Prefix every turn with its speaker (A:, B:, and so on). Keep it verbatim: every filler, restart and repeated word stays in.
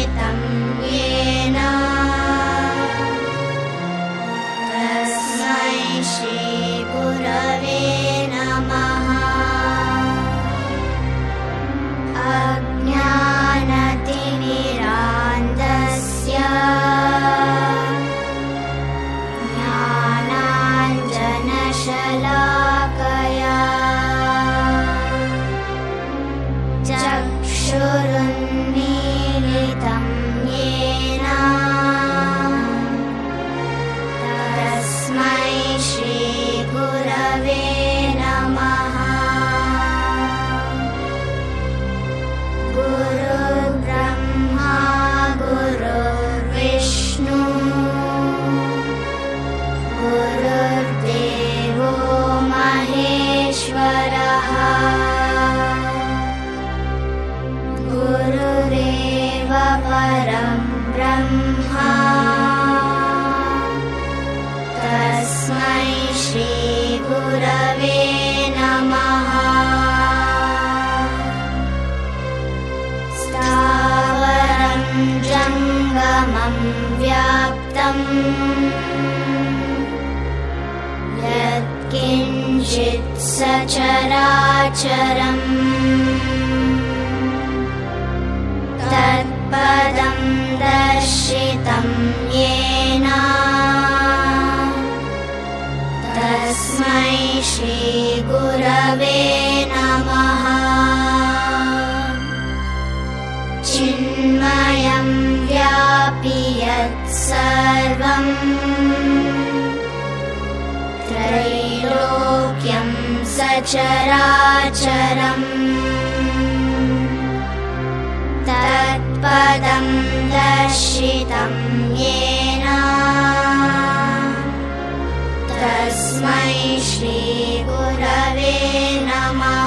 A: मीलितं येन तस्मै श्रीगुरवे नमः। अज्ञानतिमिरान्धस्य ज्ञानाञ्जनशलाकया चक्षुरुन्मीलितं येन तस्मै श्रीगुरवे नमः। गुरुर्ब्रह्मा गुरुर्विष्णु गुरुर्देवो महेश्वरः गुरुरेव परं ब्रह्मा तस्मै श्रीगुरवे नमः। स्थावरं जङ्गमं व्याप्तं यत्किञ्चित् सचराचरम् तत्पदं दर्शितं येन तस्मै श्रीगुरवे नमः। चिन्मयं व्यापि यत्सर्वं त्रैलोक्यं सचराचरम् तत्पदं दर्शितं येन तस्मै श्रीगुरवे नमः।